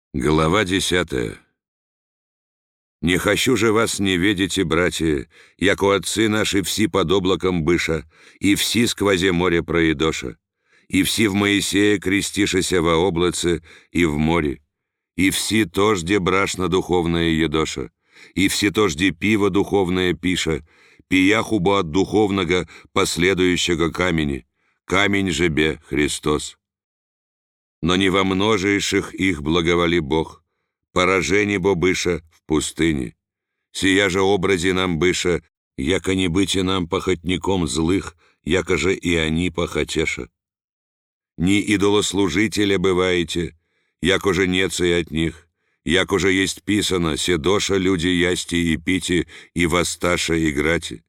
Глава 10. «Не хочу же вас не видите, братья, яко отцы наши все под облаком быша, и все сквозе море проедоша, и все в Моисея крестишеся во облаце и в море, и все тожде брашно духовное едоша, и все тожде пиво духовное пиша, пияхубо от духовного последующего камени, камень же бе Христос. Но не во множейших их благоволи Бог, поражение бо быша в пустыне. Сия же образе нам быша, яко не быте нам похотником злых, яко же и они похотеша. Не идолослужителя бываете, яко же неца и от них, яко же есть писано, седоша люди ясти и пити, и воссташа играти.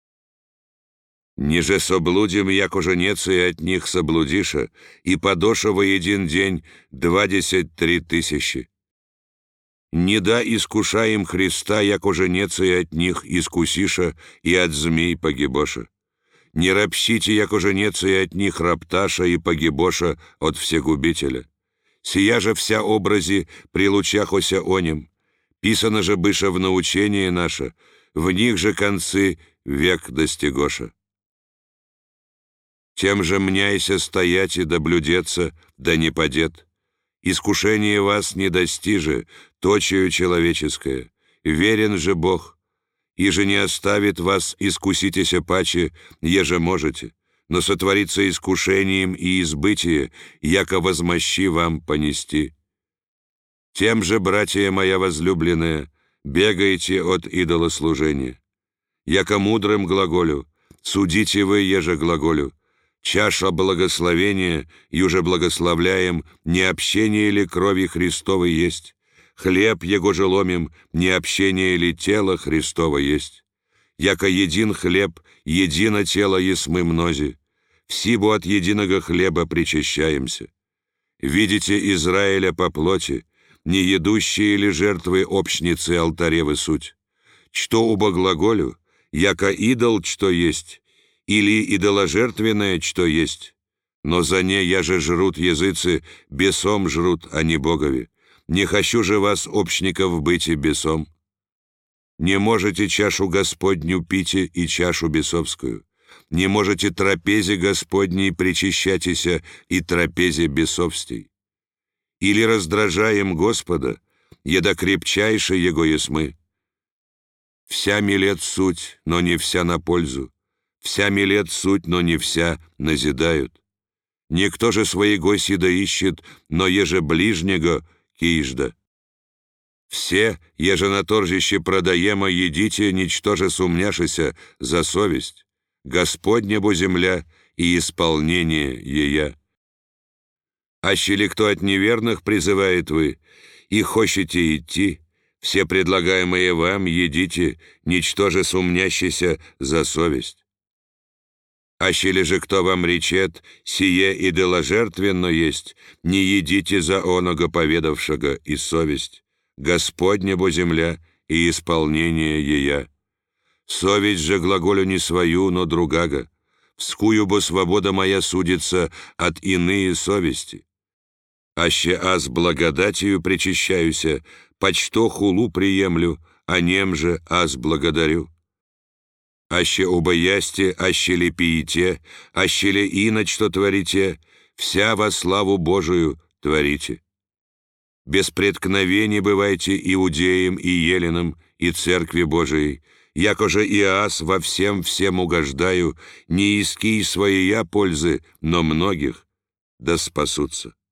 Ниже соблудим, яко же неца и от них соблудиша, и подоша во един день 23 000. Не да искушаем Христа, яко же неца и от них искусиша, и от змей погибоша. Не ропщите, яко же неца и от них ропташа, и погибоша от всегубителя. Сия же вся образи при лучахося о нем. Писано же быша в научение наше, в них же концы век достигоша. Тем же мняйся стоять и доблюдеться, да не падет. Искушение вас не достиже, точию человеческое. Верен же Бог, и же не оставит вас искуситеся паче, еже можете, но сотворится искушением и избытие, яко возмощи вам понести. Тем же, братья моя возлюбленная, бегайте от идолослужения. Яко мудрым глаголю, судите вы, еже глаголю, чаша благословения, юже благословляем, не общение ли крови Христовой есть? Хлеб его же ломим, не общение ли тела Христова есть? Яко един хлеб, едино тело есмы мнози, всибо от единого хлеба причащаемся. Видите Израиля по плоти, не едущие ли жертвы общницы алтаревы суть? Что убо глаголю, яко идол, что есть, или идоложертвенное, что есть, но за не я же жрут языцы, бесом жрут, а не Богови. Не хочу же вас, общников, быть и бесом. Не можете чашу Господню пите и чашу бесовскую. Не можете трапезе Господней причащатися и трапезе бесовстей. Или раздражаем Господа, еда крепчайше Его есмы. Вся милет суть, но не вся на пользу. Вся милет суть, но не вся назидают. Никто же своего сида ищет, но еже ближнего кижда. Все, еже на торжище продаемо едите, ничтоже сумняшися за совесть. Господня бо земля и исполнение ея. Аще ли кто от неверных призывает вы, и хочете идти, все предлагаемые вам едите, ничтоже сумнящися за совесть. Аще ли же кто вам речет, сие идоложертвенно есть, не едите за оного поведавшего и совесть. Господня бо земля и исполнение ея. Совесть же глаголю не свою, но другага. Вскую бо свобода моя судится от иные совести. Аще аз благодатью причащаюся, почто хулу приемлю, а нем же аз благодарю. Аще убоясте, аще ли пиете, аще ли иначе что творите, вся во славу Божию творите. Без преткновений бывайте иудеям и еленам, и церкви Божией, яко же и аз во всем угождаю, не иски своей я пользы, но многих да спасутся.